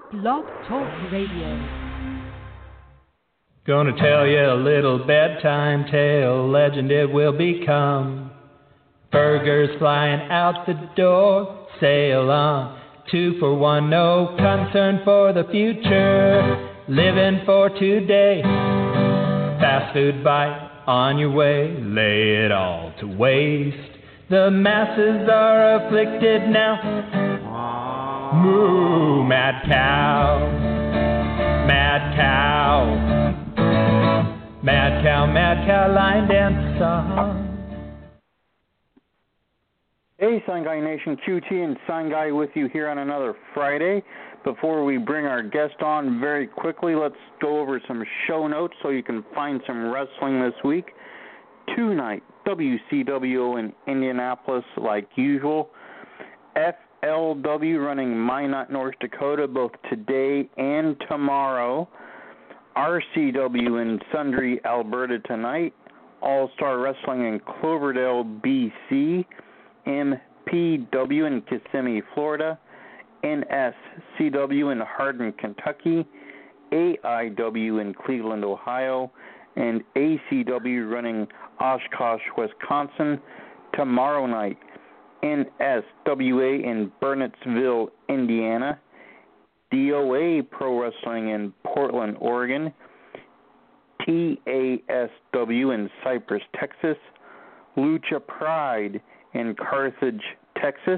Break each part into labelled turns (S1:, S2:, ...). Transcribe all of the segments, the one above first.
S1: Blog Talk Radio.
S2: Gonna tell you a little bedtime tale, legend it will become. Burgers flying out the door, sail on. 2 for 1, no concern for the future. Living for today, fast food bite on your way, lay it all to waste. The masses are afflicted now. Moo, mad cow, mad cow, mad cow, mad cow, line dance song.
S3: Hey, Sign Guy Nation, QT and Sign Guy with you here on another Friday. Before we bring our guest on very quickly, let's go over some show notes so you can find some wrestling this week. Tonight, WCW in Indianapolis like usual. FLW running Minot, North Dakota, both today and tomorrow. RCW in Sundre, Alberta tonight. All-Star Wrestling in Cloverdale, BC. MPW in Kissimmee, Florida. NSCW in Hardin, Kentucky. AIW in Cleveland, Ohio. And ACW running Oshkosh, Wisconsin tomorrow night. NSWA in Burnettsville, Indiana. DOA Pro Wrestling in Portland, Oregon. TASW in Cypress, Texas. Lucha Pride in Carthage, Texas.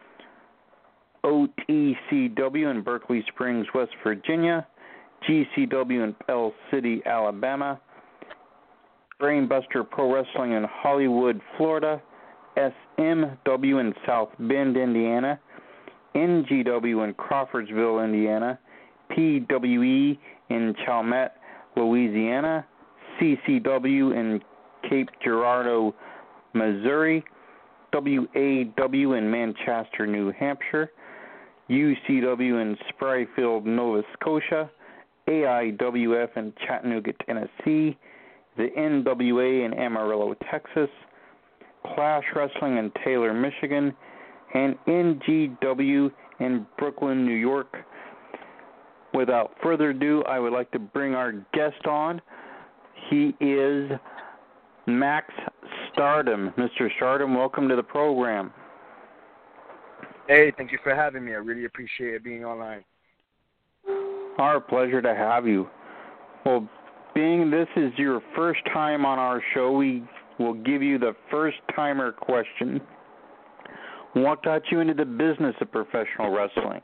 S3: OTCW in Berkeley Springs, West Virginia. GCW in Pell City, Alabama. Brainbuster Pro Wrestling in Hollywood, Florida. SMW in South Bend, Indiana. NGW in Crawfordsville, Indiana. PWE in Chalmette, Louisiana. CCW in Cape Girardeau, Missouri. WAW in Manchester, New Hampshire. UCW in Springfield, Nova Scotia. AIWF in Chattanooga, Tennessee. The NWA in Amarillo, Texas. Clash Wrestling in Taylor, Michigan, and NGW in Brooklyn, New York. Without further ado, I would like to bring our guest on. He is Max Stardom. Mr. Stardom, welcome to the program.
S4: Hey, thank you for having me. I really appreciate it being online.
S3: Our pleasure to have you. Well, being this is your first time on our show, we will give you the first-timer question. What got you into the business of professional wrestling?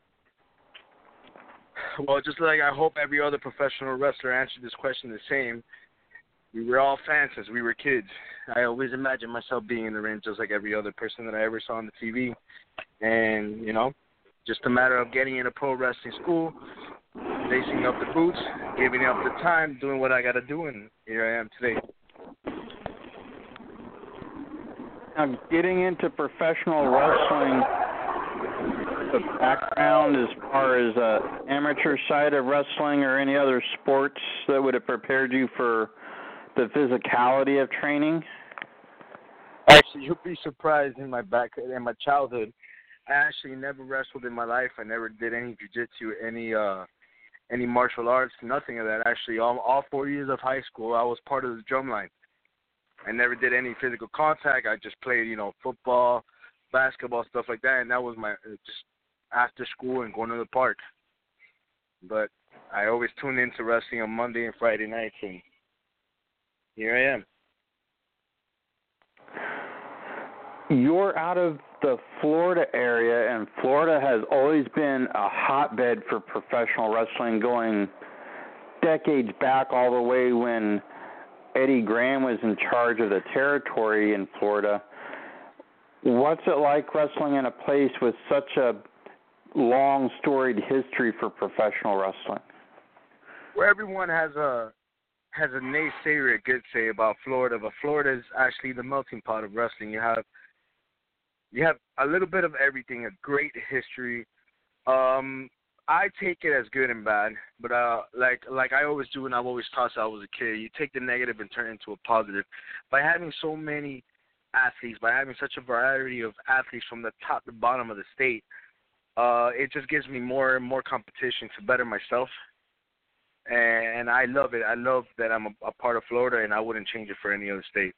S4: Well, just like I hope every other professional wrestler answered this question the same, we were all fans since we were kids. I always imagined myself being in the ring just like every other person that I ever saw on the TV. And, you know, just a matter of getting into pro wrestling school, lacing up the boots, giving up the time, doing what I got to do, and here I am today.
S3: Now, getting into professional wrestling, the background as far as amateur side of wrestling or any other sports that would have prepared you for the physicality of training?
S4: Actually, you'll be surprised in my childhood. I actually never wrestled in my life. I never did any jiu-jitsu, any martial arts, nothing of that. Actually, all 4 years of high school, I was part of the drumline. I never did any physical contact. I just played, football, basketball, stuff like that, and that was my just after school and going to the park. But I always tuned into wrestling on Monday and Friday nights, and here I am.
S3: You're out of the Florida area, and Florida has always been a hotbed for professional wrestling, going decades back all the way when Eddie Graham was in charge of the territory in Florida. What's it like wrestling in a place with such a long, storied history for professional wrestling?
S4: Well, everyone has a naysayer, a good say about Florida, but Florida is actually the melting pot of wrestling. You have a little bit of everything, a great history. I take it as good and bad, but like I always do, and I've always taught since I was a kid, you take the negative and turn it into a positive. By having so many athletes, by having such a variety of athletes from the top to bottom of the state, it just gives me more and more competition to better myself. And I love it. I love that I'm a part of Florida, and I wouldn't change it for any other state.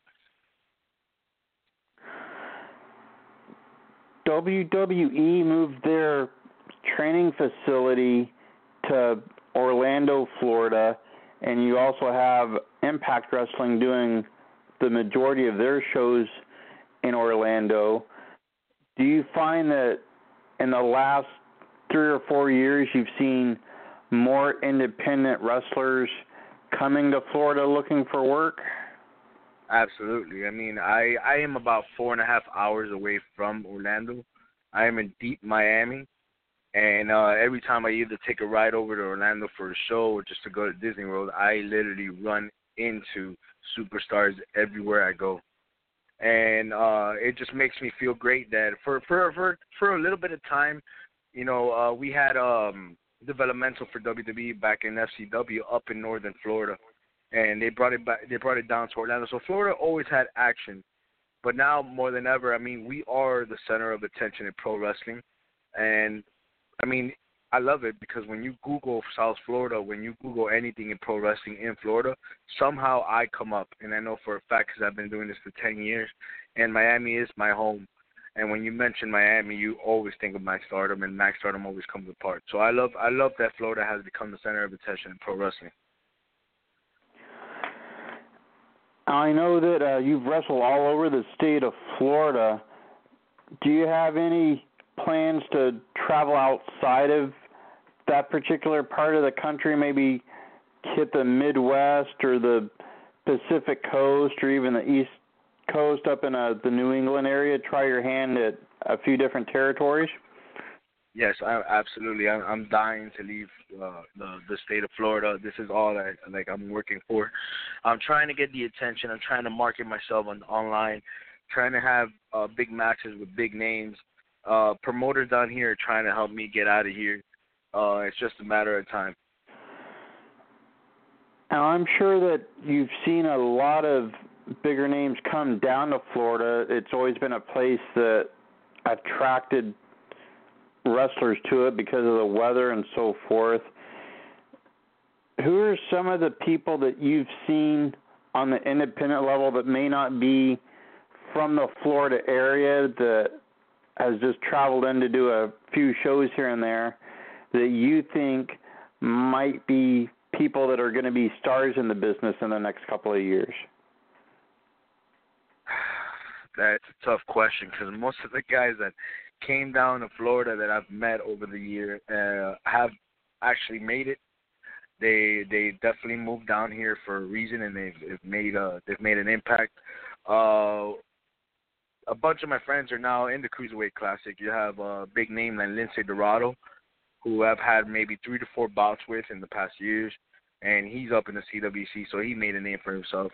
S3: WWE moved their training facility to Orlando, Florida, and you also have Impact Wrestling doing the majority of their shows in Orlando. Do you find that in the last 3 or 4 years you've seen more independent wrestlers coming to Florida looking for work?
S4: Absolutely. I mean, I am about 4.5 hours away from Orlando. I am in deep Miami, and every time I either take a ride over to Orlando for a show or just to go to Disney World, I literally run into superstars everywhere I go. And it just makes me feel great that for a little bit of time, we had developmental for WWE back in FCW up in northern Florida, and they brought it back. They brought it down to Orlando. So Florida always had action, but now more than ever, I mean, we are the center of attention in pro wrestling, and I mean, I love it because when you Google South Florida, when you Google anything in pro wrestling in Florida, somehow I come up, and I know for a fact because I've been doing this for 10 years, and Miami is my home. And when you mention Miami, you always think of Max Stardom, and Max Stardom always comes apart. So I love that Florida has become the center of attention in pro wrestling.
S3: I know that you've wrestled all over the state of Florida. Do you have any plans to travel outside of that particular part of the country, maybe hit the Midwest or the Pacific Coast or even the East Coast up in the New England area, try your hand at a few different territories?
S4: Yes, absolutely. I'm dying to leave the state of Florida. This is all I'm working for. I'm trying to get the attention. I'm trying to market myself online, trying to have big matches with big names. Promoters down here are trying to help me get out of here. It's just a matter of time.
S3: Now, I'm sure that you've seen a lot of bigger names come down to Florida. It's always been a place that attracted wrestlers to it because of the weather and so forth. Who are some of the people that you've seen on the independent level that may not be from the Florida area that has just traveled in to do a few shows here and there that you think might be people that are going to be stars in the business in the next couple of years?
S4: That's a tough question because most of the guys that came down to Florida that I've met over the year have actually made it. They definitely moved down here for a reason, and they've made an impact. A bunch of my friends are now in the Cruiserweight Classic. You have a big name like Lince Dorado, who I've had maybe 3 to 4 bouts with in the past years, and he's up in the CWC, so he made a name for himself.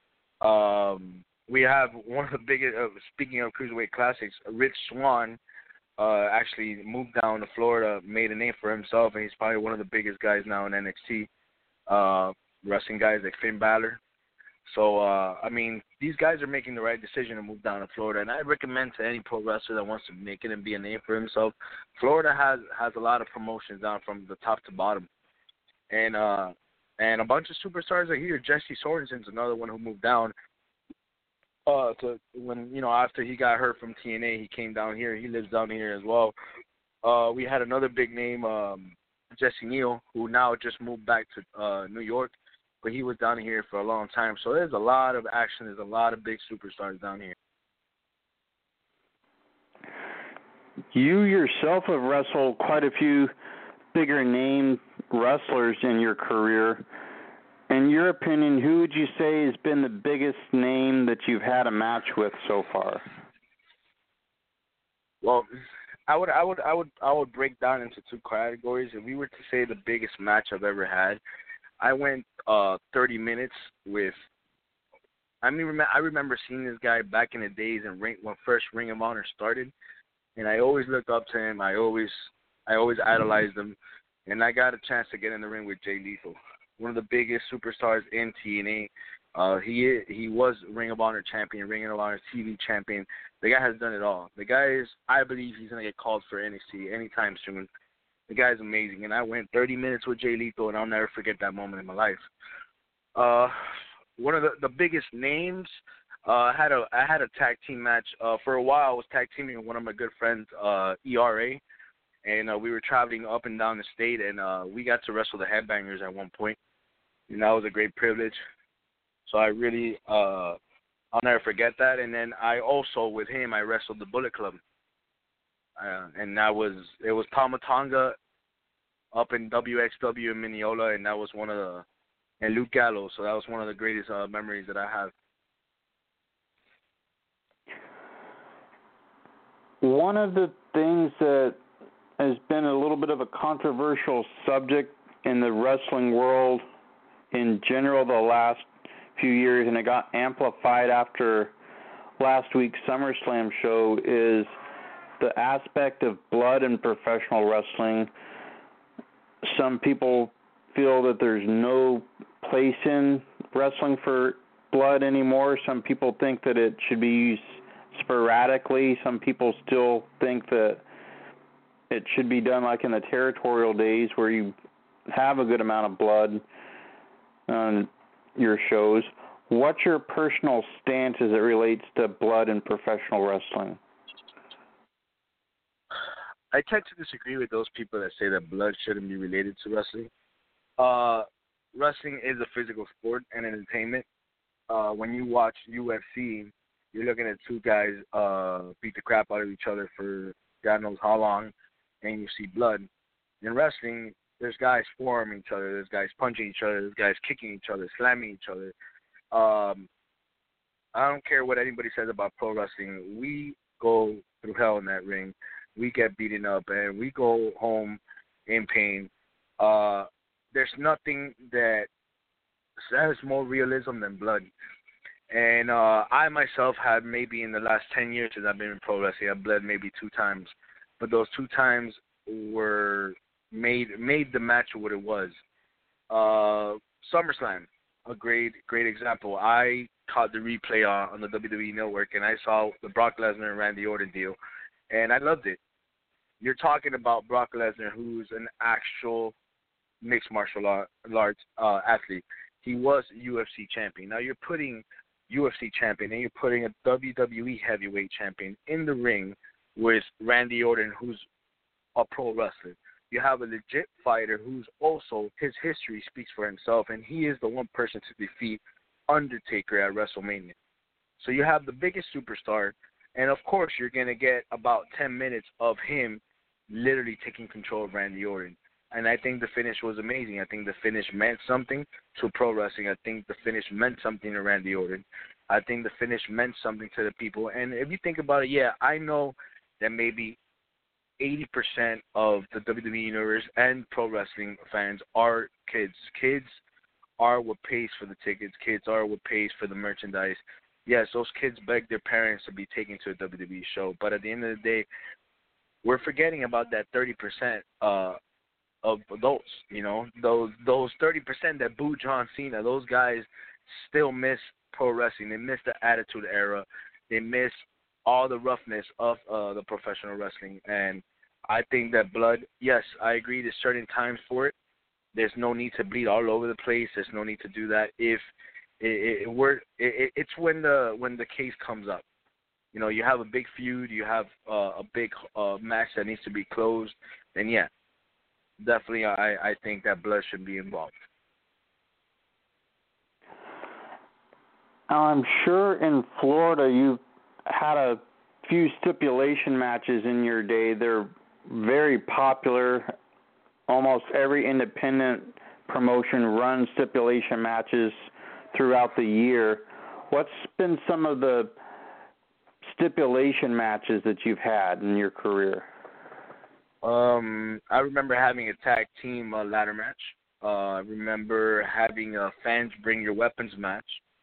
S4: We have one of the biggest, speaking of Cruiserweight Classics, Rich Swann actually moved down to Florida, made a name for himself, and he's probably one of the biggest guys now in NXT, wrestling guys like Finn Balor. So, I mean, these guys are making the right decision to move down to Florida, and I recommend to any pro wrestler that wants to make it and be a name for himself, Florida has a lot of promotions down from the top to bottom. And a bunch of superstars are here. Jesse Sorensen's another one who moved down. After he got hurt from TNA, he came down here. He lives down here as well. We had another big name, Jesse Neal, who now just moved back to New York, but he was down here for a long time. So there's a lot of action. There's a lot of big superstars down here.
S3: You yourself have wrestled quite a few bigger name wrestlers in your career. In your opinion, who would you say has been the biggest name that you've had a match with so far?
S4: Well, I would break down into 2 categories. If we were to say the biggest match I've ever had, I went 30 minutes with. I remember seeing this guy back in the days when first Ring of Honor started, and I always looked up to him. I always idolized him, and I got a chance to get in the ring with Jay Lethal, one of the biggest superstars in TNA. He was Ring of Honor champion, Ring of Honor TV champion. The guy has done it all. The guy is, I believe he's going to get called for NXT anytime soon. The guy's amazing. And I went 30 minutes with Jay Lethal, and I'll never forget that moment in my life. One of the biggest names, I had a tag team match. For a while, I was tag teaming with one of my good friends, ERA. And we were traveling up and down the state, and we got to wrestle the Headbangers at one point. And that was a great privilege. So I really, I'll never forget that. And then I also, with him, I wrestled the Bullet Club. And it was Tama Tonga up in WXW in Mineola, and that was and Luke Gallows. So that was one of the greatest memories that I have.
S3: One of the things that has been a little bit of a controversial subject in the wrestling world in general the last few years, and it got amplified after last week's SummerSlam show, is the aspect of blood in professional wrestling. Some people feel that there's no place in wrestling for blood anymore. Some people think that it should be used sporadically. Some people still think that it should be done like in the territorial days where you have a good amount of blood on your shows. What's your personal stance as it relates to blood in professional wrestling?
S4: I tend to disagree with those people that say that blood shouldn't be related to wrestling. Wrestling is a physical sport and entertainment. When you watch UFC, you're looking at two guys beat the crap out of each other for God knows how long, and you see blood. In wrestling, there's guys forearming each other, there's guys punching each other, there's guys kicking each other, slamming each other. I don't care what anybody says about pro wrestling. We go through hell in that ring. We get beaten up, and we go home in pain. There's nothing that has more realism than blood. And I myself had maybe in the last 10 years since I've been in pro wrestling, I've bled maybe 2 times. But those 2 times were made the match what it was. SummerSlam, a great example. I caught the replay on the WWE Network, and I saw the Brock Lesnar and Randy Orton deal, and I loved it. You're talking about Brock Lesnar, who's an actual mixed martial arts athlete. He was UFC champion. Now you're putting UFC champion and you're putting a WWE heavyweight champion in the ring with Randy Orton, who's a pro wrestler. You have a legit fighter who's also, his history speaks for himself, and he is the one person to defeat Undertaker at WrestleMania. So you have the biggest superstar, and of course you're going to get about 10 minutes of him literally taking control of Randy Orton. And I think the finish was amazing. I think the finish meant something to pro wrestling. I think the finish meant something to Randy Orton. I think the finish meant something to the people. And if you think about it, yeah, I know that maybe 80% of the WWE universe and pro wrestling fans are kids. Kids are what pays for the tickets. Kids are what pays for the merchandise. Yes, those kids beg their parents to be taken to a WWE show. But at the end of the day, we're forgetting about that 30% of adults, you know, those 30% that boo John Cena. Those guys still miss pro wrestling. They miss the Attitude Era. They miss all the roughness of the professional wrestling. And I think that blood, yes, I agree there's certain times for it. There's no need to bleed all over the place. There's no need to do that. If it's when the case comes up. You know, you have a big feud, you have a big match that needs to be closed, then yeah, definitely I think that blood should be involved.
S3: I'm sure in Florida you've had a few stipulation matches in your day. They're very popular. Almost every independent promotion runs stipulation matches throughout the year. What's been some of the stipulation matches that you've had in your career?
S4: I remember having a tag team ladder match. I remember having a fans bring your weapons match.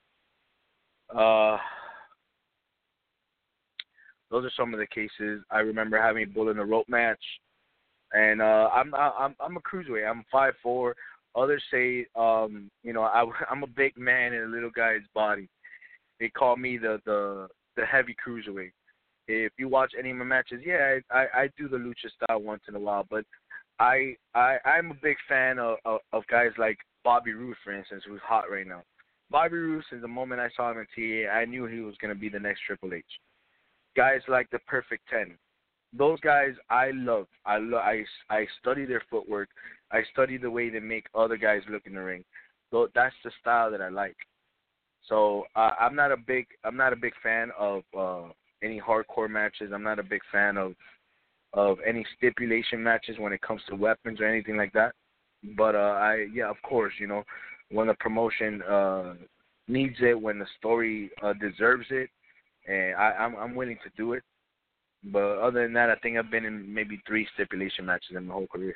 S4: Those are some of the cases. I remember having a bull in a rope match. And I'm a cruiserweight. I'm 5'4", Others say, I'm a big man in a little guy's body. They call me the heavy cruiserweight. If you watch any of my matches, yeah, I do the lucha style once in a while, but I'm a big fan of guys like Bobby Roode, for instance, who's hot right now. Bobby Roode, since the moment I saw him in TA, I knew he was going to be the next Triple H. Guys like the Perfect 10. Those guys I love. I study their footwork. I study the way they make other guys look in the ring. So that's the style that I like. So I'm not a big fan of any hardcore matches. I'm not a big fan of any stipulation matches when it comes to weapons or anything like that. But of course, when the promotion needs it, when the story deserves it, and I'm willing to do it. But other than that, I think I've been in maybe 3 stipulation matches in my whole career.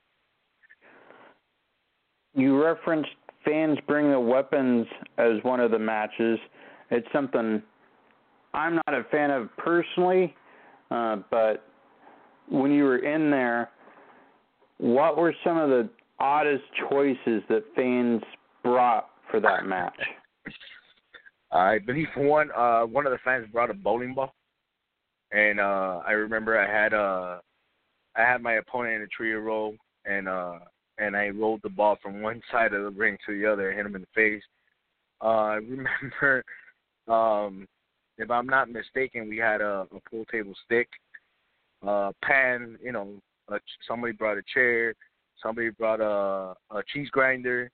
S3: You referenced fans bring the weapons as one of the matches. It's something I'm not a fan of personally, but when you were in there, what were some of the oddest choices that fans brought for that match?
S4: I believe one of the fans brought a bowling ball, and I remember I had my opponent in a trio roll, and I rolled the ball from one side of the ring to the other and hit him in the face. I remember, if I'm not mistaken, we had a pool table stick, pan. Somebody brought a chair, somebody brought a cheese grinder.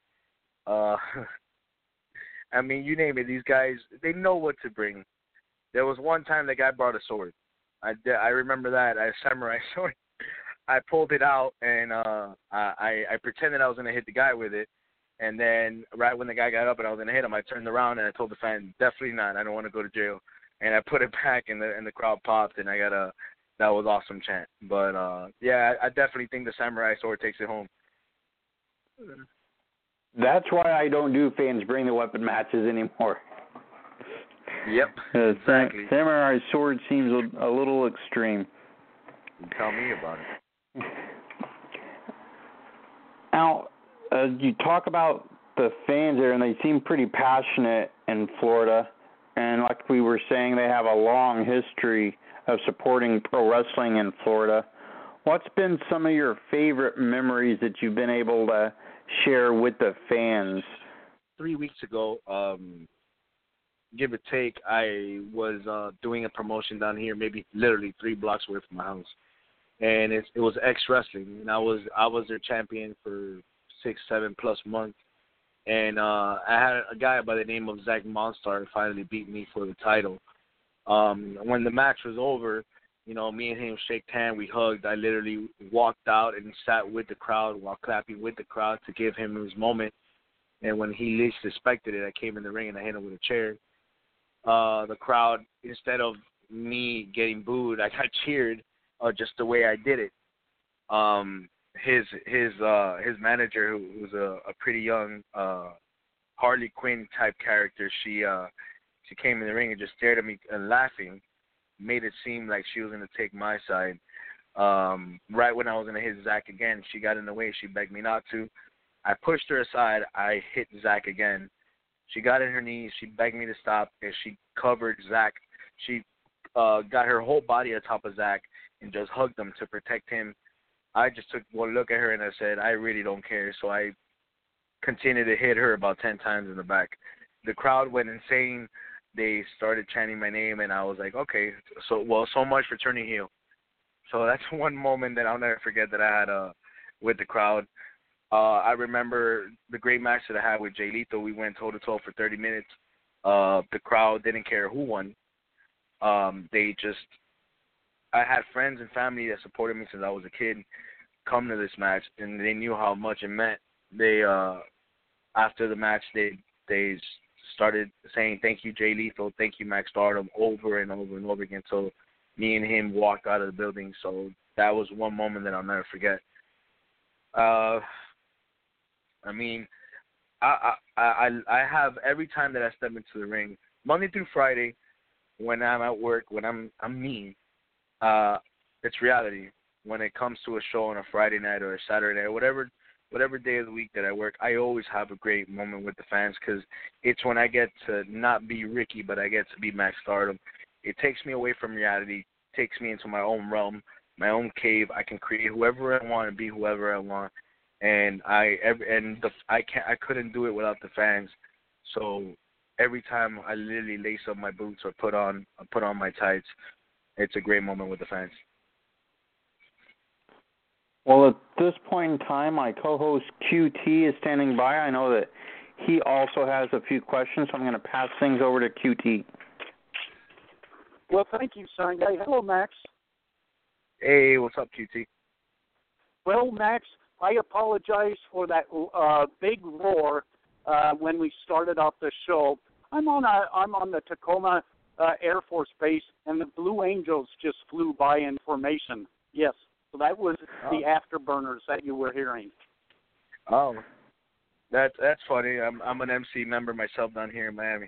S4: I mean, you name it. These guys, they know what to bring. There was one time the guy brought a sword. I remember that, a samurai sword. I pulled it out, and I pretended I was going to hit the guy with it. And then right when the guy got up and I was going to hit him, I turned around and I told the fan, definitely not. I don't want to go to jail. And I put it back, and the crowd popped, and I got a that was awesome chant. But, I definitely think the samurai sword takes it home.
S3: That's why I don't do fans bring the weapon matches anymore.
S4: Yep, exactly.
S3: Samurai sword seems a little extreme.
S4: Tell me about it.
S3: Now, you talk about the fans there, and they seem pretty passionate in Florida. And like we were saying, they have a long history of supporting pro wrestling in Florida. What's been some of your favorite memories that you've been able to share with the fans?
S4: 3 weeks ago, give or take, I was doing a promotion down here, maybe literally 3 blocks away from my house, and it was X Wrestling, and I was their champion for 6-7+ months, and I had a guy by the name of Zach Monstar finally beat me for the title. When the match was over, me and him shaked hands, we hugged. I literally walked out and sat with the crowd while clapping with the crowd to give him his moment. And when he least expected it, I came in the ring and I hit him with a chair. The crowd, instead of me getting booed, I got cheered just the way I did it. His manager, who was a pretty young Harley Quinn type character, she came in the ring and just stared at me and laughing, made it seem like she was going to take my side. Right when I was going to hit Zach again, she got in the way. She begged me not to. I pushed her aside. I hit Zach again. She got on her knees. She begged me to stop, and she covered Zach. She got her whole body on top of Zach and just hugged him to protect him. I just took one look at her, and I said, I really don't care. So I continued to hit her about 10 times in the back. The crowd went insane. They started chanting my name, and I was like, okay, so much for turning heel. So that's one moment that I'll never forget that I had with the crowd. I remember the great match that I had with Jay Lethal. We went toe-to-toe for 30 minutes. The crowd didn't care who won. I had friends and family that supported me since I was a kid come to this match, and they knew how much it meant. They, after the match, they started saying, thank you, Jay Lethal, thank you, Max Stardom, over and over and over again until me and him walked out of the building. So that was one moment that I'll never forget. I mean, I have every time that I step into the ring, Monday through Friday, when I'm at work, when I'm mean, it's reality. When it comes to a show on a Friday night or a Saturday night, whatever whatever day of the week that I work, I always have a great moment with the fans because it's when I get to not be Ricky, but I get to be Max Stardom. It takes me away from reality, takes me into my own realm, my own cave. I can create whoever I want and be whoever I want, and I couldn't do it without the fans. So every time I literally lace up my boots or put on my tights, it's a great moment with the fans.
S3: Well, at this point in time, my co-host QT is standing by. I know that he also has a few questions, so I'm going to pass things over to QT.
S5: Well, thank you, Sanjay. Hello, Max.
S4: Hey, what's up, QT?
S5: Well, Max, I apologize for that big roar when we started off the show. I'm on the Tacoma Air Force Base, and the Blue Angels just flew by in formation. Yes, so that was the afterburners that you were hearing.
S4: Oh, that's funny. I'm an MC member myself down here in Miami.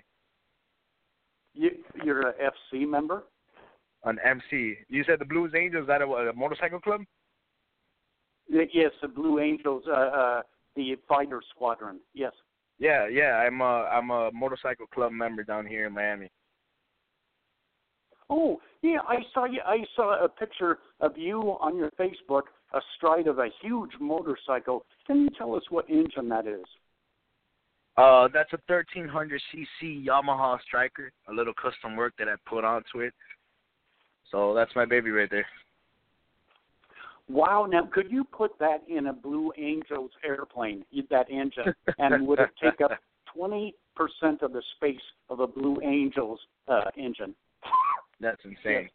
S5: You're a FC member?
S4: An MC. You said the Blues Angels, is that a motorcycle club?
S5: Yes, the Blue Angels, the fighter squadron. Yes.
S4: Yeah. I'm a motorcycle club member down here in Miami.
S5: Oh, yeah. I saw a picture of you on your Facebook astride of a huge motorcycle. Can you tell us what engine that is?
S4: That's a 1300cc Yamaha Striker, a little custom work that I put onto it. So that's my baby right there.
S5: Wow. Now, could you put that in a Blue Angels airplane, that engine, and would it take up 20% of the space of a Blue Angels engine?
S4: That's insane.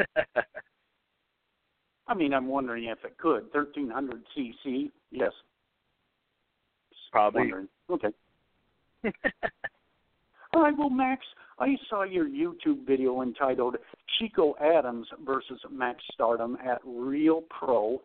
S5: I mean, I'm wondering if it could. 1300cc, yes.
S4: Probably.
S5: Wondering. Okay. All right, well, Max, I saw your YouTube video entitled Chico Adams versus Max Stardom at Real Pro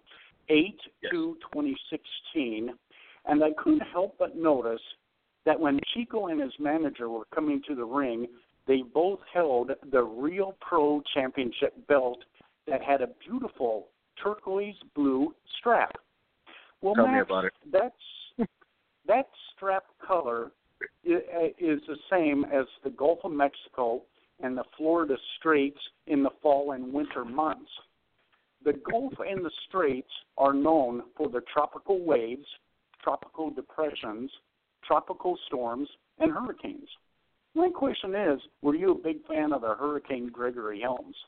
S5: 8/2/2016, and I couldn't help but notice that when Chico and his manager were coming to the ring, they both held the Real Pro Championship belt that had a beautiful turquoise blue strap. Well,
S4: Tell
S5: Max,
S4: me about it.
S5: that strap color is the same as the Gulf of Mexico and the Florida Straits in the fall and winter months. The Gulf and the Straits are known for the tropical waves, tropical depressions, tropical storms, and hurricanes. My question is, were you a big fan of the Hurricane Gregory Helms?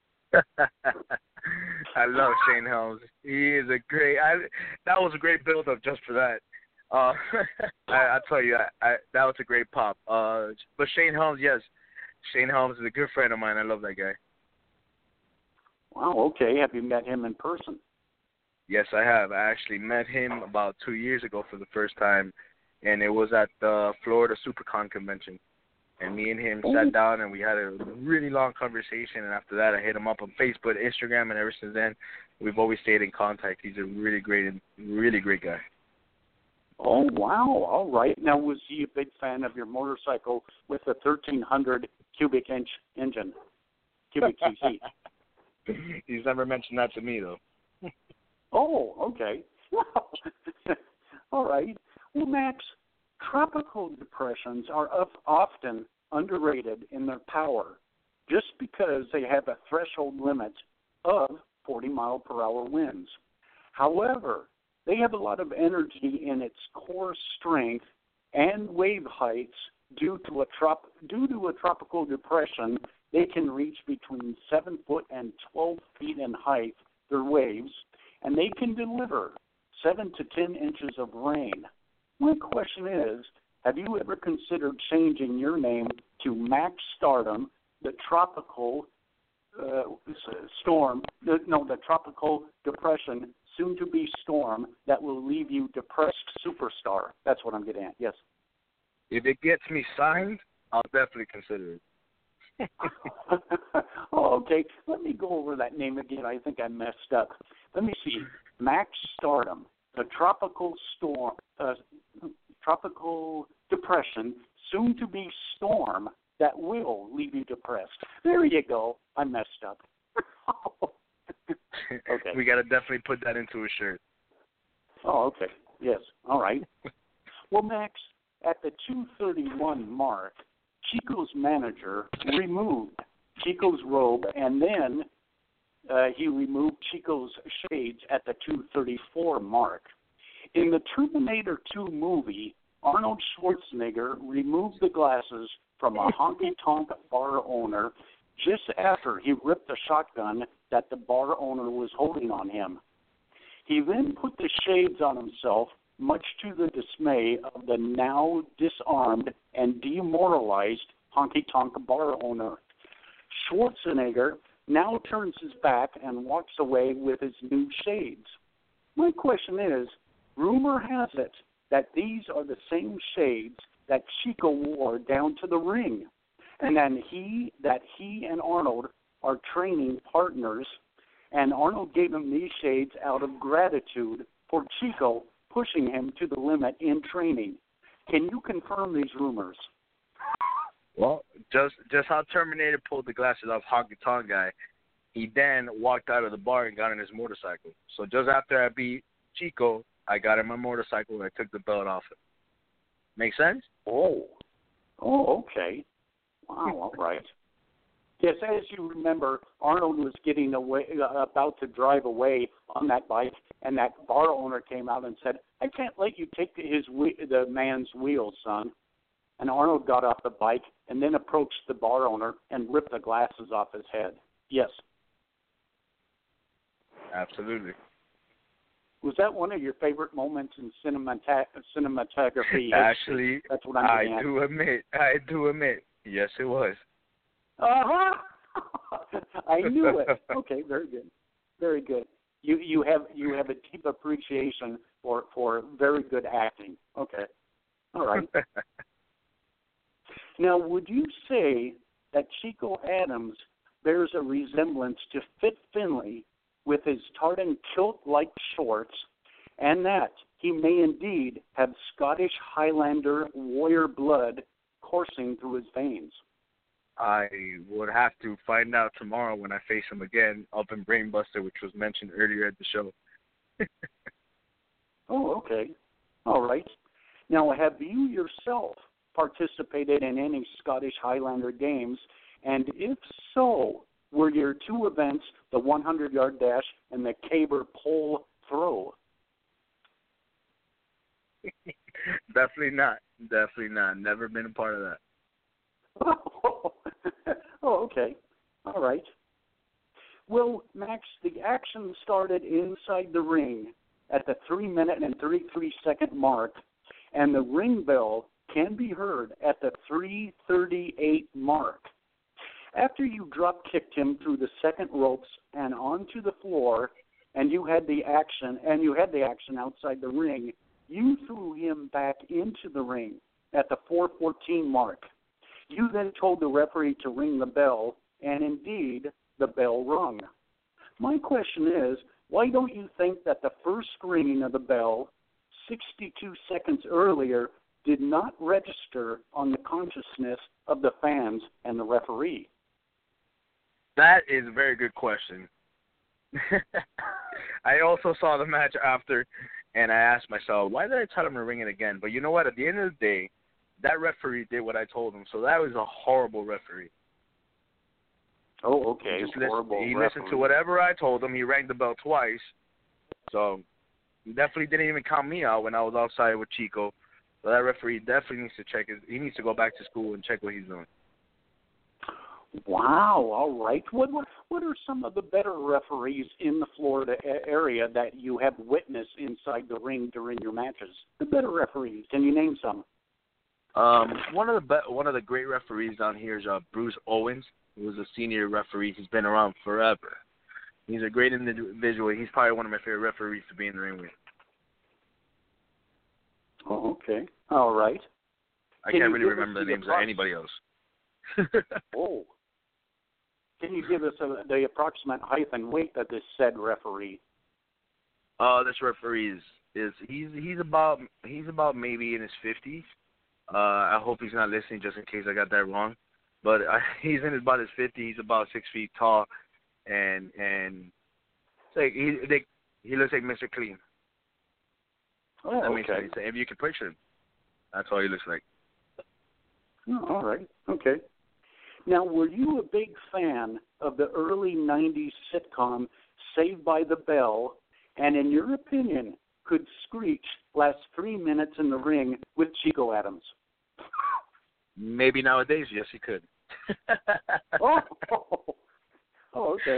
S4: I love Shane Helms. He is a great. That was a great build-up just for that. I tell you, that was a great pop. But Shane Helms, yes, Shane Helms is a good friend of mine. I love that guy.
S5: Wow. Okay. Have you met him in person?
S4: Yes, I have. I actually met him about 2 years ago for the first time, and it was at the Florida SuperCon convention. And me and him sat down, and we had a really long conversation. And after that, I hit him up on Facebook, Instagram, and ever since then, we've always stayed in contact. He's a really great guy.
S5: Oh, wow. All right. Now, was he a big fan of your motorcycle with the 1,300 cubic inch engine? Cubic cc.
S4: He's never mentioned that to me, though.
S5: Oh, okay. All right. Well, Max, tropical depressions are often underrated in their power just because they have a threshold limit of 40-mile-per-hour winds. However, they have a lot of energy in its core strength and wave heights due to a tropical depression. They can reach between 7 foot and 12 feet in height, their waves, and they can deliver 7 to 10 inches of rain. My question is, have you ever considered changing your name to Max Stardom, the tropical the tropical depression, soon to be storm that will leave you depressed superstar? That's what I'm getting at. Yes.
S4: If it gets me signed, I'll definitely consider it.
S5: Oh, okay. Let me go over that name again. I think I messed up. Let me see. Max Stardom, the tropical depression, soon to be storm that will leave you depressed. There you go. I messed up. Okay.
S4: We got to definitely put that into a shirt.
S5: Oh, okay. Yes. All right. Well, Max, at the 2:31 mark, Chico's manager removed Chico's robe, and then he removed Chico's shades at the 2:34 mark. In the Terminator 2 movie, Arnold Schwarzenegger removed the glasses from a honky-tonk bar owner just after he ripped the shotgun that the bar owner was holding on him. He then put the shades on himself, much to the dismay of the now disarmed and demoralized honky-tonk bar owner. Schwarzenegger now turns his back and walks away with his new shades. My question is, rumor has it that these are the same shades that Chico wore down to the ring, and then he and Arnold are training partners, and Arnold gave him these shades out of gratitude for Chico pushing him to the limit in training. Can you confirm these rumors?
S4: Well, just how Terminator pulled the glasses off Honky Tonk Guy, he then walked out of the bar and got on his motorcycle. So just after I beat Chico, I got on my motorcycle and I took the belt off him. Make sense?
S5: Oh, okay. Wow, all right. Yes, as you remember, Arnold was getting away, about to drive away on that bike, and that bar owner came out and said, "I can't let you take the man's wheels, son." And Arnold got off the bike and then approached the bar owner and ripped the glasses off his head. Yes.
S4: Absolutely.
S5: Was that one of your favorite moments in cinematography?
S4: Actually,
S5: that's what I'm
S4: I
S5: getting at.
S4: do admit, yes, it was.
S5: Uh-huh. I knew it. Okay, very good. Very good. You have a deep appreciation for very good acting. Okay. All right. Now, would you say that Chico Adams bears a resemblance to Fit Finlay with his tartan kilt-like shorts, and that he may indeed have Scottish Highlander warrior blood coursing through his veins?
S4: I would have to find out tomorrow when I face him again up in Brainbuster, which was mentioned earlier at the show.
S5: Oh, okay. All right. Now, have you yourself participated in any Scottish Highlander games? And if so, were your two events the 100-yard dash and the caber pole throw?
S4: Definitely not. Definitely not. Never been a part of that.
S5: Oh, okay. All right. Well, Max, the action started inside the ring at the 3-minute and 33-second mark, and the ring bell can be heard at the 3:38 mark. After you drop-kicked him through the second ropes and onto the floor, and you had the action outside the ring, you threw him back into the ring at the 4:14 mark. You then told the referee to ring the bell, and indeed, the bell rung. My question is, why don't you think that the first ringing of the bell, 62 seconds earlier, did not register on the consciousness of the fans and the referee?
S4: That is a very good question. I also saw the match after, and I asked myself, why did I tell him to ring it again? But you know what? At the end of the day, that referee did what I told him, so that was a horrible referee.
S5: Oh, okay.
S4: He listened to whatever I told him. He rang the bell twice, so he definitely didn't even count me out when I was outside with Chico. So that referee definitely needs to check he needs to go back to school and check what he's doing.
S5: Wow, all right. What are some of the better referees in the Florida area that you have witnessed inside the ring during your matches? The better referees. Can you name some?
S4: One of the great referees down here is Bruce Owens, who was a senior referee. He's been around forever. He's a great individual. He's probably one of my favorite referees to be in the ring with.
S5: Oh, okay. All right.
S4: I can't really remember the names of anybody else.
S5: Oh. Can you give us the approximate height and weight of this said referee?
S4: This referee he's about maybe in his 50s. I hope he's not listening just in case I got that wrong. But he's in about his 50s. He's about 6 feet tall, and it's like he looks like Mr. Clean.
S5: Oh,
S4: That makes
S5: okay.
S4: sense. If you can picture him, that's all he looks like.
S5: Oh, all right. Okay. Now, were you a big fan of the early 90s sitcom Saved by the Bell? And in your opinion, could Screech last 3 minutes in the ring with Chico Adams?
S4: Maybe nowadays, yes, he could.
S5: Oh, okay.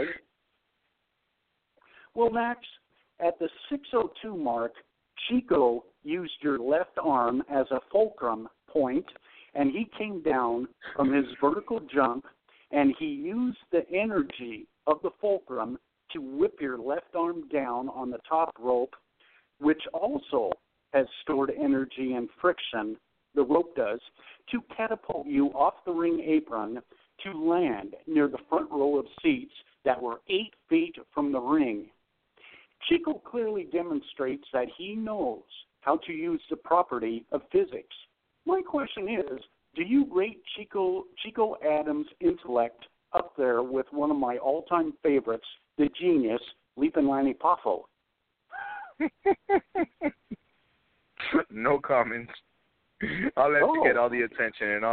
S5: Well, Max, at the 6:02 mark, Chico used your left arm as a fulcrum point, and he came down from his vertical jump, and he used the energy of the fulcrum to whip your left arm down on the top rope, which also has stored energy and friction, the rope does, to catapult you off the ring apron to land near the front row of seats that were 8 feet from the ring. Chico clearly demonstrates that he knows how to use the property of physics. My question is, do you rate Chico Adams' intellect up there with one of my all-time favorites, the genius, Leapin' Lanny Poffo?
S4: No comments. I'll let you get all the attention, and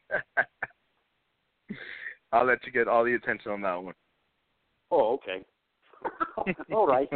S4: I'll let you get all the attention on that one.
S5: Oh, okay. All right.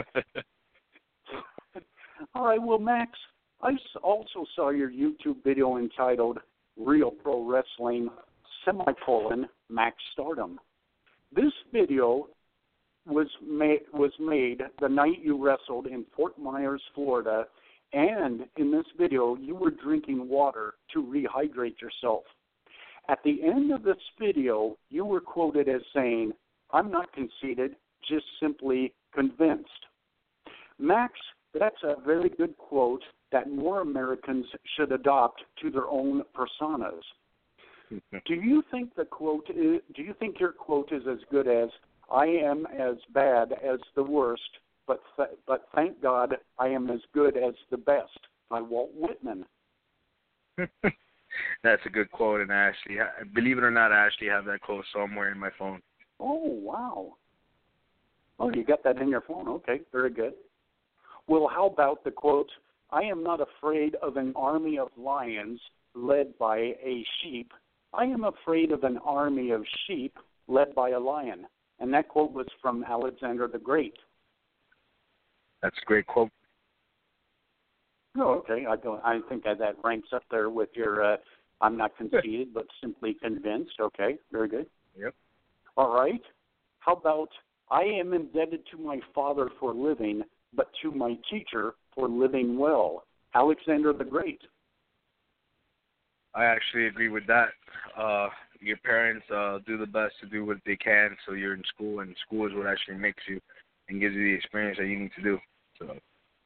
S5: All right, well, Max, I also saw your YouTube video entitled Real Pro Wrestling, Max Stardom. This video was made the night you wrestled in Fort Myers, Florida, and in this video you were drinking water to rehydrate yourself. At the end of this video, you were quoted as saying, "I'm not conceited, just simply convinced." Max, that's a very good quote that more Americans should adopt to their own personas. Do you think your quote is as good as "I am as bad as the worst, but thank God I am as good as the best" by Walt Whitman?
S4: That's a good quote, and I actually, believe it or not, I actually have that quote somewhere in my phone.
S5: Oh, wow. Oh, you got that in your phone. Okay, very good. Well, how about the quote, "I am not afraid of an army of lions led by a sheep. I am afraid of an army of sheep led by a lion." And that quote was from Alexander the Great.
S4: That's a great quote.
S5: Oh, okay. I think that ranks up there with your "I'm not conceited, but simply convinced." Okay, very good.
S4: Yep.
S5: All right. How about "I am indebted to my father for living, but to my teacher for living well"? Alexander the Great.
S4: I actually agree with that. Your parents do the best to do what they can, so you're in school, and school is what actually makes you and gives you the experience that you need to do. So.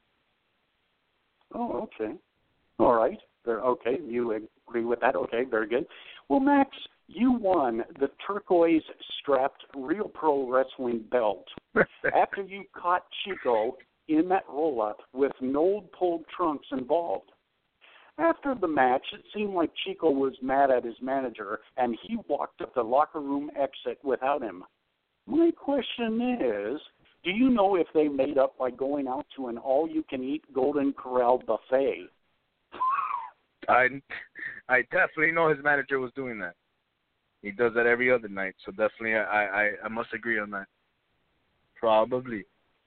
S5: Oh, okay. All right. Okay, you agree with that. Okay, very good. Well, Max, you won the turquoise-strapped Real Pro Wrestling belt after you caught Chico in that roll-up with no pulled trunks involved. After the match, it seemed like Chico was mad at his manager, and he walked up the locker room exit without him. My question is, do you know if they made up by going out to an all-you-can-eat Golden Corral buffet?
S4: I definitely know his manager was doing that. He does that every other night, so definitely I must agree on that. Probably.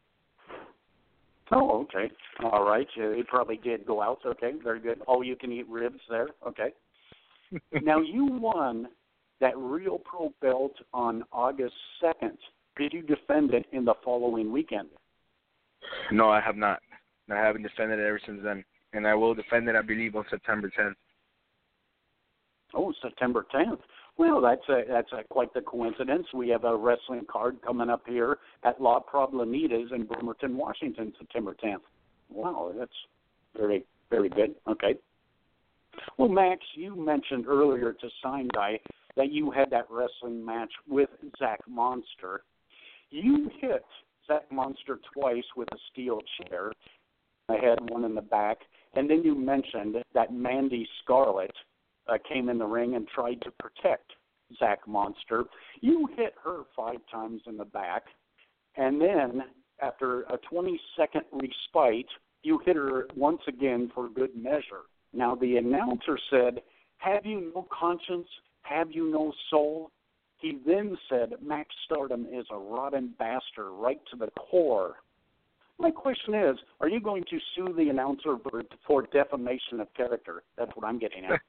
S5: Oh, okay. All right. He probably did go out. Okay, very good. All-you-can-eat ribs there. Okay. Now, you won that Real Pro belt on August 2nd. Did you defend it in the following weekend?
S4: No, I have not. I haven't defended it ever since then. And I will defend it, I believe, on September 10th.
S5: Oh, September 10th. Well, that's quite the coincidence. We have a wrestling card coming up here at La Problemitas in Bremerton, Washington, September 10th. Wow, that's very, very good. Okay. Well, Max, you mentioned earlier to Sign Guy that you had that wrestling match with Zach Monster. You hit Zach Monster twice with a steel chair. I had one in the back. And then you mentioned that Mandy Scarlett came in the ring and tried to protect Zach Monster. You hit her 5 times in the back. And then, after a 20-second respite, You hit her once again for good measure. Now, the announcer said, have you no conscience? Have you no soul? He then said, Max Stardom is a rotten bastard right to the core. My question is, are you going to sue the announcer for defamation of character? That's what I'm getting at.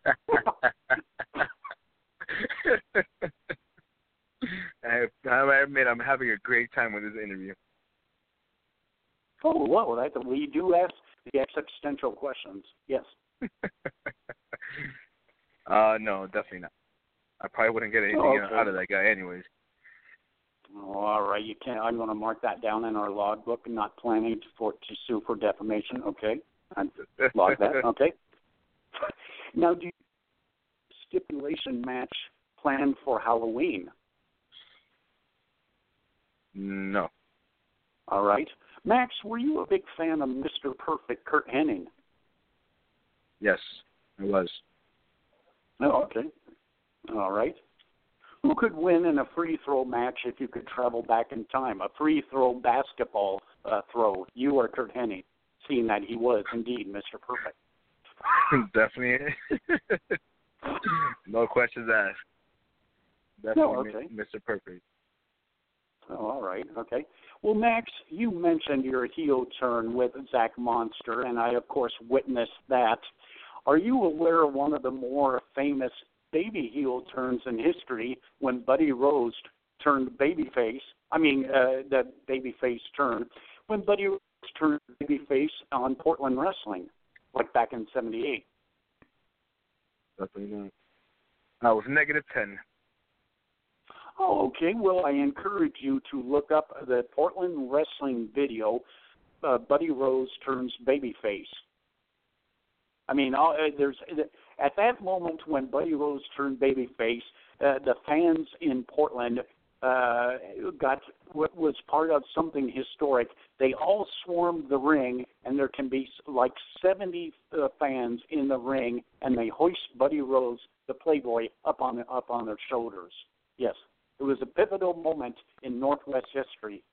S4: I admit I'm having a great time with this interview.
S5: Oh, well, we do ask the existential questions. Yes.
S4: No, definitely not. I probably wouldn't get anything out of that guy anyways.
S5: Oh, all right, you can't. I'm going to mark that down in our logbook. Not planning to sue for defamation. Okay, I log that. Okay. Now, do you have a stipulation match planned for Halloween?
S4: No.
S5: All right, Max, were you a big fan of Mr. Perfect, Curt Hennig?
S4: Yes, I was.
S5: Oh, okay. All right. Who could win in a free throw match if you could travel back in time? A free throw basketball throw, you or Curt Hennig, seeing that he was indeed Mr. Perfect.
S4: Definitely. No questions asked. Definitely Mr. Perfect.
S5: Oh, all right. Okay. Well, Max, you mentioned your heel turn with Zach Monster, and I, of course, witnessed that. Are you aware of one of the more famous baby heel turns in history when Buddy Rose turned babyface? I mean, the babyface turn. When Buddy Rose turned babyface on Portland Wrestling, like back in '78.
S4: Definitely not. I was -10.
S5: Oh, okay. Well, I encourage you to look up the Portland Wrestling video, Buddy Rose turns babyface. I mean, there's at that moment when Buddy Rose turned babyface, the fans in Portland got what was part of something historic. They all swarmed the ring, and there can be like 70 fans in the ring, and they hoist Buddy Rose, the Playboy, up on their shoulders. Yes, it was a pivotal moment in Northwest history.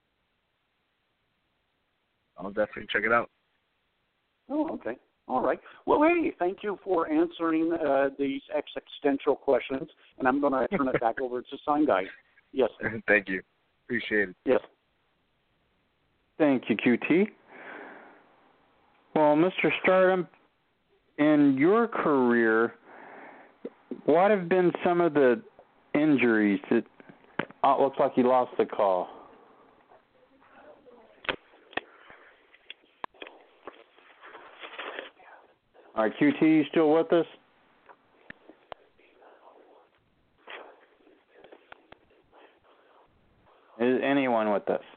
S4: I'll definitely check it out.
S5: Oh, okay. All right. Well, hey, thank you for answering these existential questions, and I'm going to turn it back over to Sign Guy. Yes.
S4: Thank you. Appreciate it.
S5: Yes.
S3: Thank you, QT. Well, Mr. Stardom, in your career, what have been some of the injuries that... Oh, it looks like you lost the call. All right, QT, you still with us? Is anyone with us?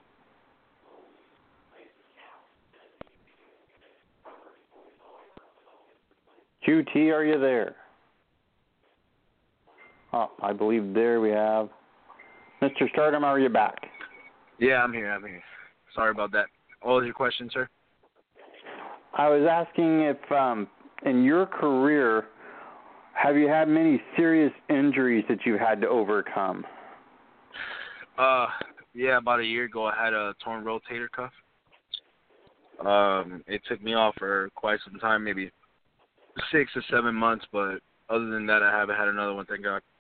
S3: QT, are you there? Oh, I believe there we have. Mr. Stardom, are you back?
S4: Yeah, I'm here. Sorry about that. What was your question, sir?
S3: I was asking if, in your career, have you had many serious injuries that you had to overcome?
S4: Yeah, about a year ago, I had a torn rotator cuff. It took me off for quite some time, maybe 6 or 7 months, but other than that, I haven't had another one, thank God.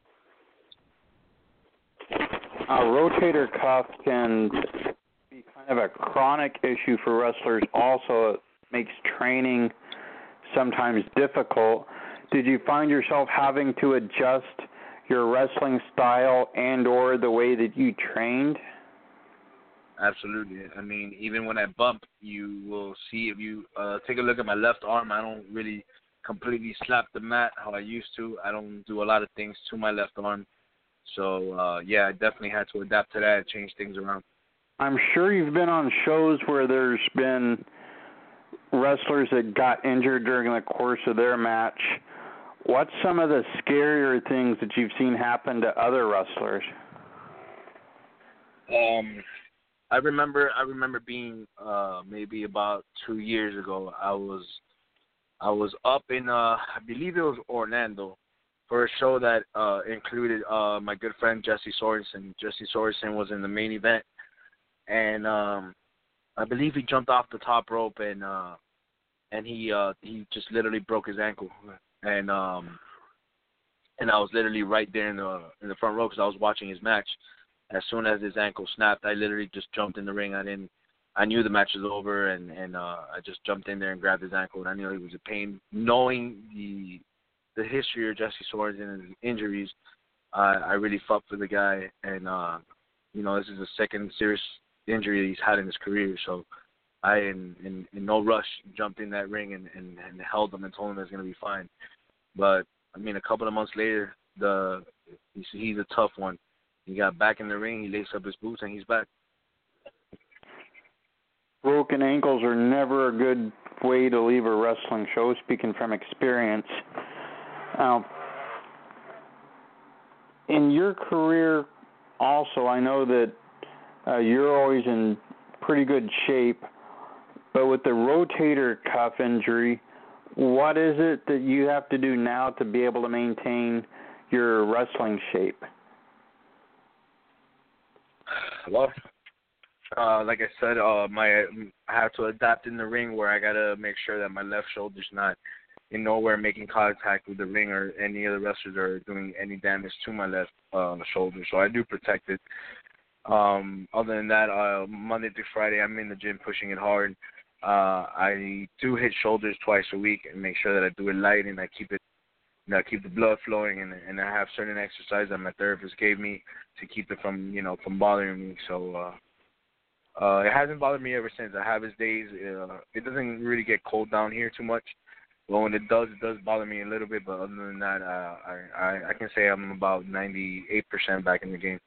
S3: A rotator cuff can be kind of a chronic issue for wrestlers. Also, it makes training sometimes difficult. Did you find yourself having to adjust your wrestling style and or the way that you trained?
S4: Absolutely. I mean, even when I bump, you will see if you take a look at my left arm, I don't really completely slap the mat how I used to. I don't do a lot of things to my left arm. So, yeah, I definitely had to adapt to that and change things around.
S3: I'm sure you've been on shows where there's been wrestlers that got injured during the course of their match. What's some of the scarier things that you've seen happen to other wrestlers?
S4: I remember being maybe about 2 years ago. I was up in I believe it was Orlando for a show that included my good friend Jesse Sorensen. Jesse Sorensen was in the main event, and I believe he jumped off the top rope and he just literally broke his ankle, and I was literally right there in the front row because I was watching his match. As soon as his ankle snapped, I literally just jumped in the ring. I knew the match was over, and I just jumped in there and grabbed his ankle, and I knew he was in pain. Knowing the history of Jesse Swords and his injuries, I really fucked for the guy, and this is the second serious injury he's had in his career, so I, in no rush, jumped in that ring and held him and told him it was going to be fine. But, I mean, a couple of months later, he's a tough one. He got back in the ring, he laced up his boots, and he's back.
S3: Broken ankles are never a good way to leave a wrestling show, speaking from experience. In your career also, I know that you're always in pretty good shape, but with the rotator cuff injury, what is it that you have to do now to be able to maintain your wrestling shape?
S4: Well, like I said, I have to adapt in the ring where I gotta make sure that my left shoulder's not in nowhere making contact with the ring or any other wrestlers are doing any damage to my left shoulder. So I do protect it. Other than that, Monday through Friday, I'm in the gym pushing it hard. I do hit shoulders twice a week and make sure that I do it light and I keep the blood flowing, and I have certain exercises that my therapist gave me to keep it from bothering me. So it hasn't bothered me ever since. I have his days. It doesn't really get cold down here too much. Well, when it does bother me a little bit. But other than that, I can say I'm about 98% back in the game.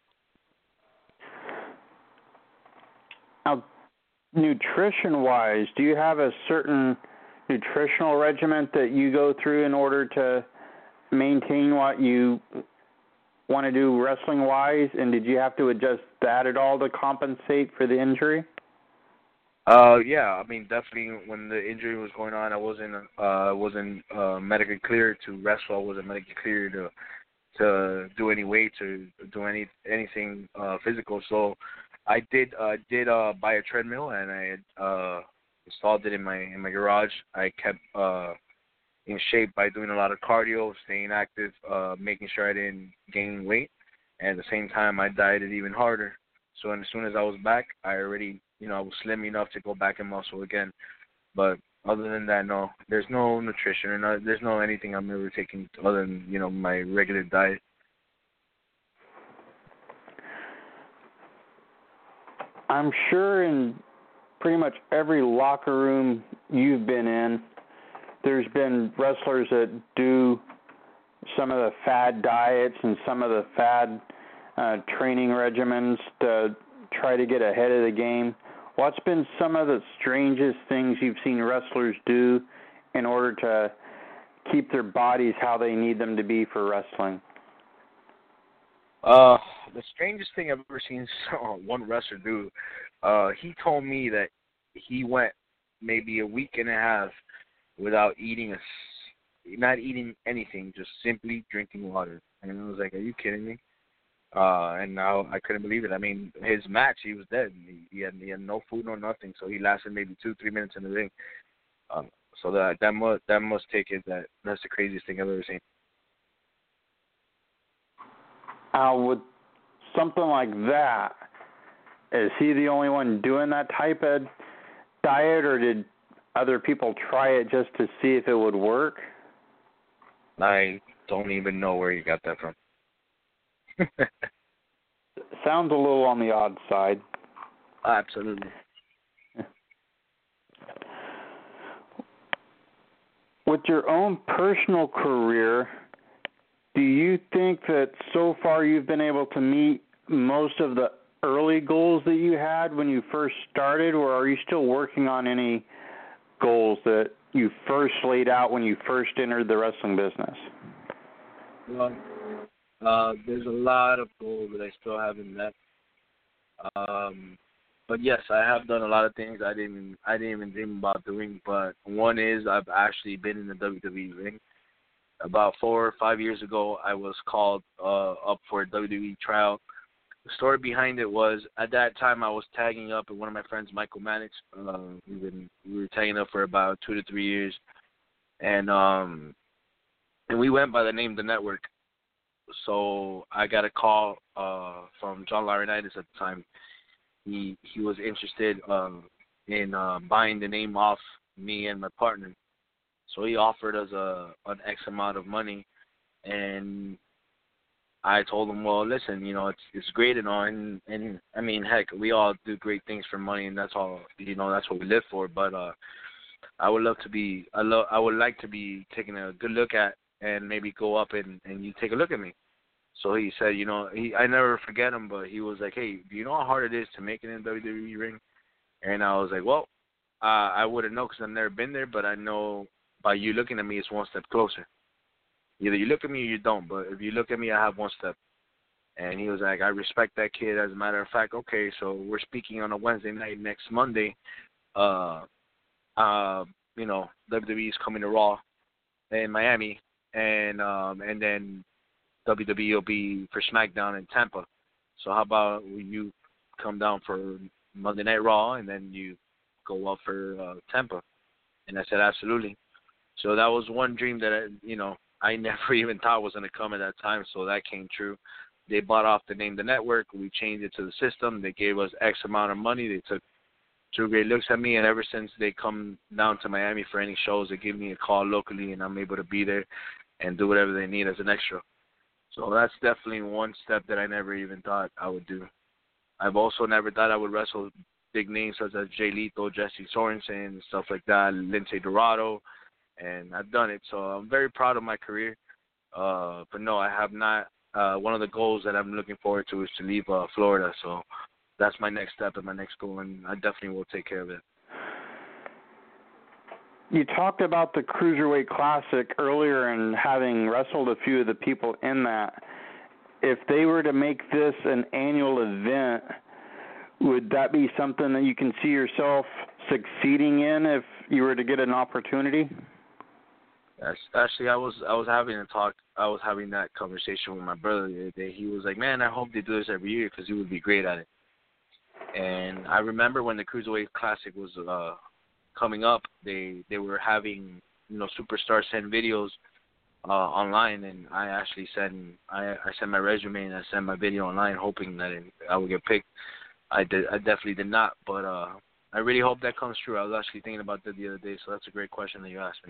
S4: Now,
S3: nutrition-wise, do you have a certain nutritional regimen that you go through in order to maintain what you want to do wrestling-wise? And did you have to adjust that at all to compensate for the injury?
S4: Yeah, I mean, definitely when the injury was going on, I wasn't medically cleared to wrestle. I wasn't medically cleared to do any weights or do anything physical. So I did buy a treadmill, and I installed it in my garage. I kept in shape by doing a lot of cardio, staying active, making sure I didn't gain weight, and at the same time I dieted even harder. So as soon as I was back, I already I was slim enough to go back in muscle again. But other than that, no, there's no nutrition or there's no anything I'm ever taking other than my regular diet.
S3: I'm sure in pretty much every locker room you've been in, there's been wrestlers that do some of the fad diets and some of the fad training regimens to try to get ahead of the game. What's been some of the strangest things you've seen wrestlers do in order to keep their bodies how they need them to be for wrestling?
S4: The strangest thing I've ever seen one wrestler do, he told me that he went maybe a week and a half without not eating anything, just simply drinking water. And I was like, are you kidding me? And now I couldn't believe it. I mean, his match, he was dead. He had no food, no nothing. So he lasted maybe 2-3 minutes in the ring. So that must take it that that's the craziest thing I've ever seen.
S3: With something like that, is he the only one doing that type of diet, or did other people try it just to see if it would work?
S4: I don't even know where you got that from.
S3: Sounds a little on the odd side.
S4: Absolutely.
S3: With your own personal career, do you think that so far you've been able to meet most of the early goals that you had when you first started, or are you still working on any goals that you first laid out when you first entered the wrestling business?
S4: Well, there's a lot of goals that I still haven't met. But yes, I have done a lot of things I didn't even dream about doing. But one is I've actually been in the WWE ring. About 4 or 5 years ago, I was called up for a WWE tryout. The story behind it was, at that time I was tagging up with one of my friends, Michael Mannix. We were tagging up for about 2 to 3 years, and we went by the name The Network. So I got a call from John Laurinaitis at the time. He was interested in buying the name off me and my partner. So he offered us an X amount of money, and I told him, well, listen, it's great and all, and I mean, heck, we all do great things for money, and that's all, that's what we live for. But I would like to be taken a good look at, and maybe go up and you take a look at me. So he said, I never forget him, but he was like, hey, do you know how hard it is to make it in the WWE ring? And I was like, well, I wouldn't know because I've never been there, but I know by you looking at me, it's one step closer. Either you look at me or you don't, but if you look at me, I have one step. And he was like, I respect that kid. As a matter of fact, okay, so we're speaking on a Wednesday night next Monday. WWE's coming to Raw in Miami, and then WWE will be for SmackDown in Tampa. So how about you come down for Monday Night Raw, and then you go up for Tampa? And I said, absolutely. So that was one dream that, I never even thought was going to come at that time, so that came true. They bought off the name The Network. We changed it to the system. They gave us X amount of money. They took 2 great looks at me, and ever since they come down to Miami for any shows, they give me a call locally, and I'm able to be there and do whatever they need as an extra. So that's definitely one step that I never even thought I would do. I've also never thought I would wrestle big names such as Jay Lethal, Jesse Sorensen, and stuff like that, Lince Dorado, and I've done it. So I'm very proud of my career. But no, I have not. One of the goals that I'm looking forward to is to leave Florida. So that's my next step and my next goal, and I definitely will take care of it.
S3: You talked about the Cruiserweight Classic earlier and having wrestled a few of the people in that. If they were to make this an annual event, would that be something that you can see yourself succeeding in if you were to get an opportunity?
S4: Yes, actually, I was having a talk. I was having that conversation with my brother the other day. He was like, "Man, I hope they do this every year because he would be great at it." And I remember when the Cruiserweight Classic was coming up, they were having superstars send videos online, and I actually sent my resume and I sent my video online, hoping that I would get picked. I definitely did not, but I really hope that comes true. I was actually thinking about that the other day, so that's a great question that you asked me.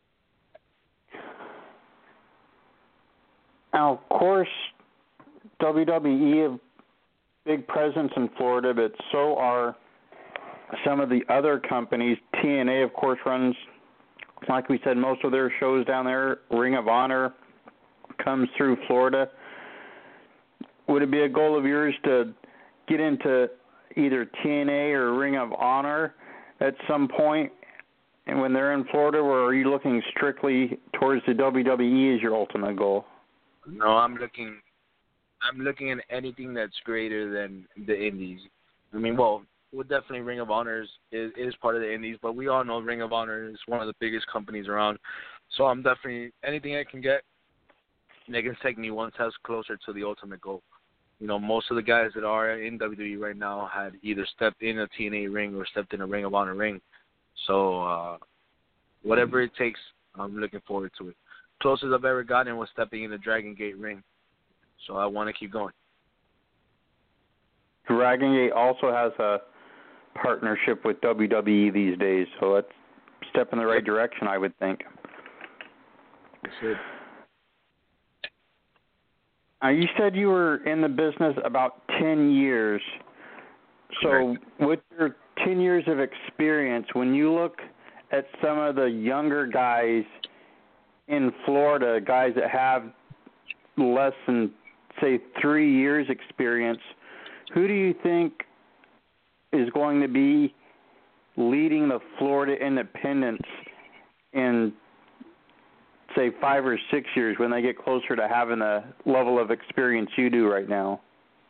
S3: Now, of course, WWE have big presence in Florida, but so are some of the other companies. TNA, of course, runs, like we said, most of their shows down there. Ring of Honor comes through Florida. Would it be a goal of yours to get into either TNA or Ring of Honor at some point and when they're in Florida, or are you looking strictly towards the WWE as your ultimate goal?
S4: No, I'm looking at anything that's greater than the Indies. I mean, well, definitely Ring of Honor is part of the Indies, but we all know Ring of Honor is one of the biggest companies around. So I'm definitely, anything I can get, they can take me one step closer to the ultimate goal. Most of the guys that are in WWE right now had either stepped in a TNA ring or stepped in a Ring of Honor ring. So whatever it takes, I'm looking forward to it. Closest I've ever gotten was stepping in the Dragon Gate ring. So I want to keep going.
S3: Dragon Gate also has a partnership with WWE these days, so that's a step in the right direction, I would think.
S4: That's it.
S3: You said you were in the business about 10 years. So with your 10 years of experience, when you look at some of the younger guys in Florida, guys that have less than, say, 3 years experience, who do you think is going to be leading the Florida independents in, say, 5 or 6 years when they get closer to having the level of experience you do right now?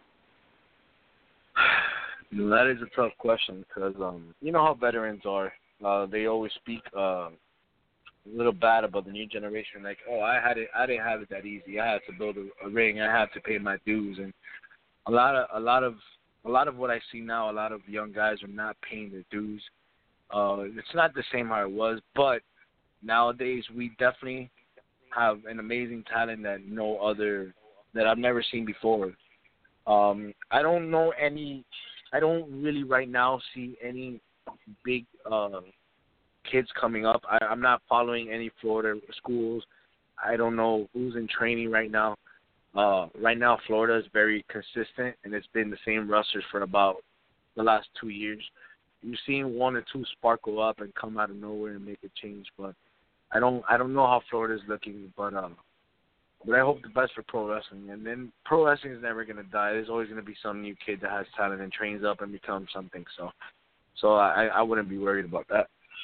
S4: That is a tough question because you know how veterans are. They always speak a little bad about the new generation, like, oh, I didn't have it that easy. I had to build a ring. I had to pay my dues, and a lot of what I see now, a lot of young guys are not paying their dues. It's not the same how it was, but nowadays we definitely have an amazing talent that I've never seen before. I don't really right now see any big kids coming up. I'm not following any Florida schools. I don't know who's in training right now. Right now, Florida is very consistent, and it's been the same wrestlers for about the last 2 years. You've seen one or two sparkle up and come out of nowhere and make a change, but I don't know how Florida's looking, but I hope the best for pro wrestling. And then pro wrestling is never going to die. There's always going to be some new kid that has talent and trains up and becomes something. So I wouldn't be worried about that.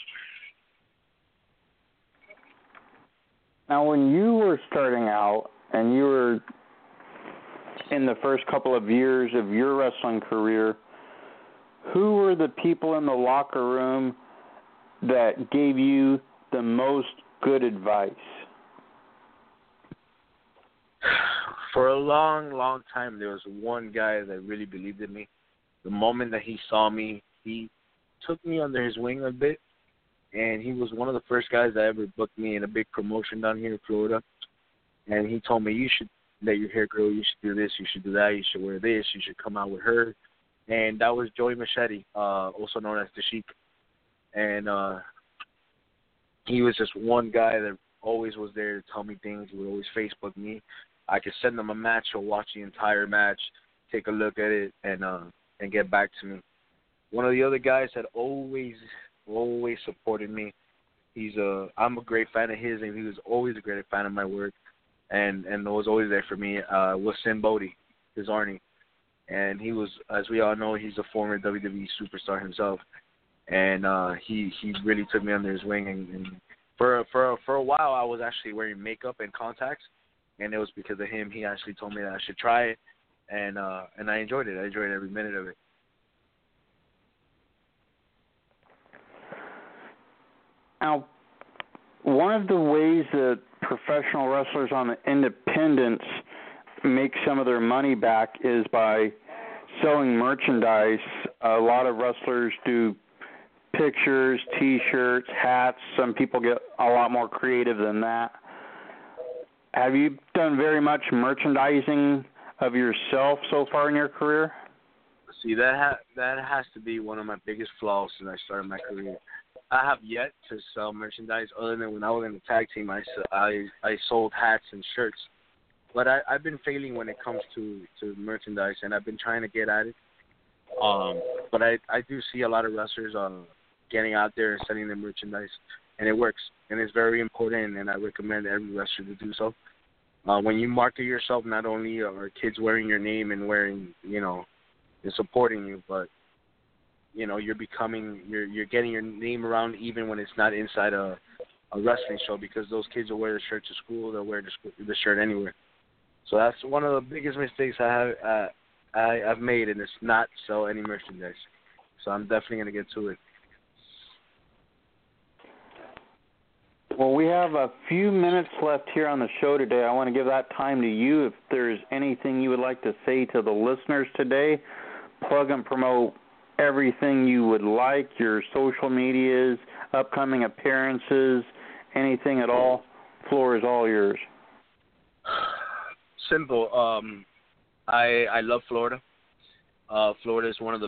S3: Now, when you were starting out and you were in the first couple of years of your wrestling career, who were the people in the locker room that gave you the most good advice?
S4: For a long, long time, there was one guy that really believed in me. The moment that he saw me, he took me under his wing a bit, and he was one of the first guys that ever booked me in a big promotion down here in Florida. And he told me, you should let your hair grow, you should do this, you should do that, you should wear this, you should come out with her. And that was Joey Machete, also known as the Sheik. And he was just one guy that always was there to tell me things. He would always Facebook me. I could send him a match or watch the entire match, take a look at it, and get back to me. One of the other guys that always supported me. I'm a great fan of his, and he was always a great fan of my work, and was always there for me. Was Sin Bodhi, his Arnie, and he was, as we all know, he's a former WWE superstar himself, and he really took me under his wing, and for a while I was actually wearing makeup and contacts, and it was because of him. He actually told me that I should try it, and I enjoyed it. I enjoyed every minute of it.
S3: Now, one of the ways that professional wrestlers on the independents make some of their money back is by selling merchandise. A lot of wrestlers do pictures, T-shirts, hats. Some people get a lot more creative than that. Have you done very much merchandising of yourself so far in your career?
S4: See, that has to be one of my biggest flaws since I started my career. I have yet to sell merchandise other than when I was in the tag team. I sold hats and shirts. But I've been failing when it comes to merchandise, and I've been trying to get at it. But I do see a lot of wrestlers getting out there and selling their merchandise, and it works. And it's very important, and I recommend every wrestler to do so. When you market yourself, not only are kids wearing your name and and supporting you, but you're getting your name around even when it's not inside a wrestling show, because those kids will wear the shirt to school, they'll wear the shirt anywhere. So that's one of the biggest mistakes I've made, and it's not sell any merchandise. So I'm definitely going to get to it.
S3: Well, we have a few minutes left here on the show today. I want to give that time to you. If there's anything you would like to say to the listeners today, plug and promote everything you would like, your social medias, upcoming appearances, anything at all. Floor is all yours.
S4: Simple. I love Florida. Florida is one of the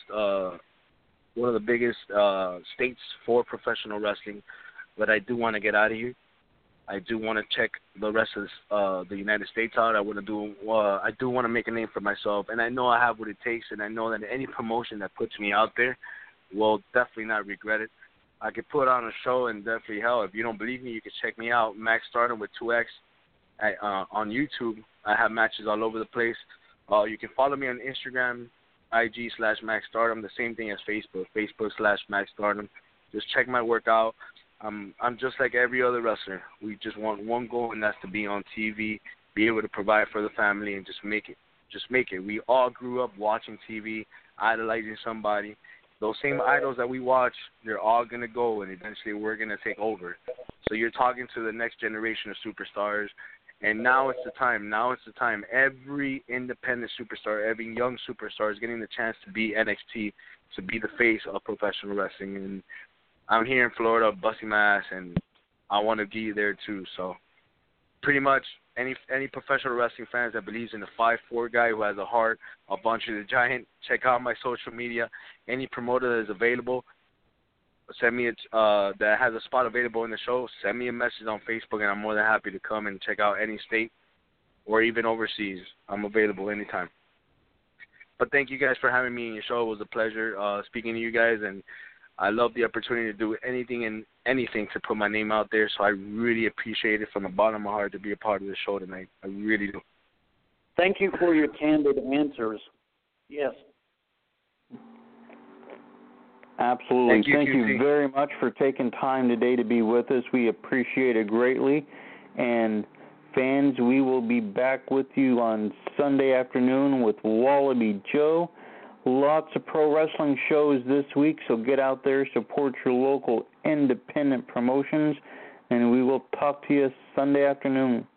S4: biggest states for professional wrestling. But I do want to get out of here. I do want to check the rest of the United States out. I do want to make a name for myself, and I know I have what it takes, and I know that any promotion that puts me out there will definitely not regret it. I could put on a show, and definitely, hell, if you don't believe me, you can check me out, Max Stardom with 2X on YouTube. I have matches all over the place. You can follow me on Instagram, IG/Max Stardom, the same thing as Facebook, Facebook/Max Stardom. Just check my work out. I'm just like every other wrestler. We just want one goal, and that's to be on TV, be able to provide for the family, and just make it. Just make it. We all grew up watching TV, idolizing somebody. Those same idols that we watch, they're all going to go, and eventually we're going to take over. So you're talking to the next generation of superstars, And now it's the time. Now it's the time. Every independent superstar, every young superstar is getting the chance to be NXT, to be the face of professional wrestling. And I'm here in Florida busting my ass, and I want to be there too. So pretty much any professional wrestling fans that believes in the 5'4" guy who has a heart, a bunch of the giant, check out my social media. Any promoter that is available, send me that has a spot available in the show. Send me a message on Facebook, and I'm more than happy to come and check out any state or even overseas. I'm available anytime. But thank you guys for having me in your show. It was a pleasure speaking to you guys, and I love the opportunity to do anything and anything to put my name out there. So I really appreciate it from the bottom of my heart to be a part of the show tonight. I really do.
S5: Thank you for your candid answers. Yes.
S3: Absolutely.
S4: Thank
S3: you very much for taking time today to be with us. We appreciate it greatly. And fans, we will be back with you on Sunday afternoon with Wallaby Joe. Lots of pro wrestling shows this week, so get out there, support your local independent promotions, and we will talk to you Sunday afternoon.